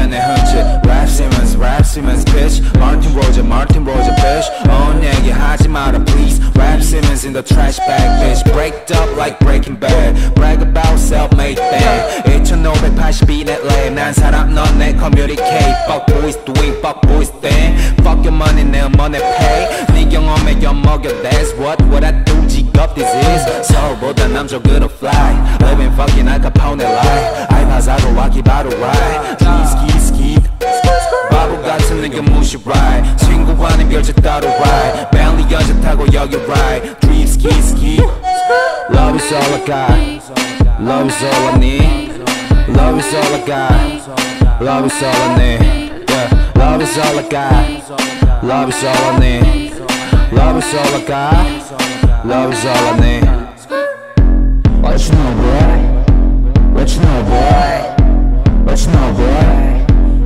내 흔적 Rap Simmons bitch Martin Roger bitch 얘기 하지 마라 please Rap Simmons in the trash bag bitch Breaked up like Breaking Bad Brag about self-made thing 1582 net lame 난 사람 넌 내 communicate Fuck boys doing fuck boys thing Fuck your money 내 money pay 네 경험에 엿먹여 That's what I do 직업 this is 서울보다 남쪽으로 fly Living fucking Al Capone life 알바사도 와기 바로 ride ski 바보 같은 nigga 무시 ride 친구와는 별짓 따로 ride Bentley 여자 타고 여기 ride Dream ski Love is all I got Love is all I need Love is all I got Love is all I need yeah. Love is all I got Love is all I need Love is all I got Love is all I need What you know boy What you know boy What you know boy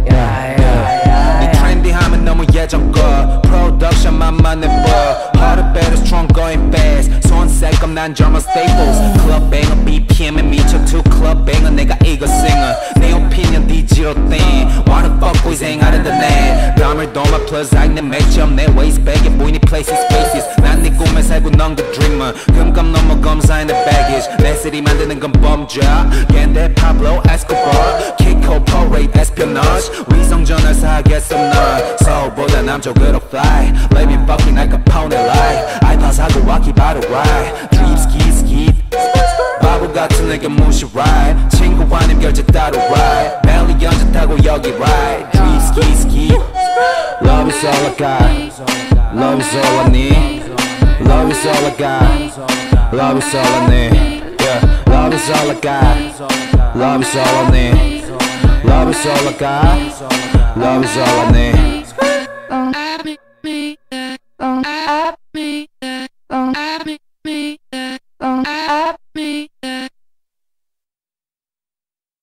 네 트렌디함은 너무 예전 거 프로덕션만 내버 Harder better strong going fast 손색검 난 젊은 staples Club banger BPM에 미쳐 to club banger 내가 이거 singer 내 opinion D0 thing Why the fuck boys ain't out of the net 담을 도마 plus 내 맥점 내 waist bag에 보이니 places spaces 난 네 꿈에 살고 넌 그 dreamer 금감 넘어 검사해 내 baggage 내 city 만드는 건 범죄야 겐데 Pablo Escobar Kiko parade espionage 위성전화 사겠어 넌 서울보다 남쪽으로 fly Living fucking Al Capone life 알파사고 와기 바로 ride Dream ski 바보 같은 내게 무시 ride 친구와는 별짓 따로 ride Bentley 연자 타고 여기 ride Dream ski Love is all I got Love is all I need Love is all I got Love is all I need yeah. Love is all I got Love is all I need Love is all I got Love is all I need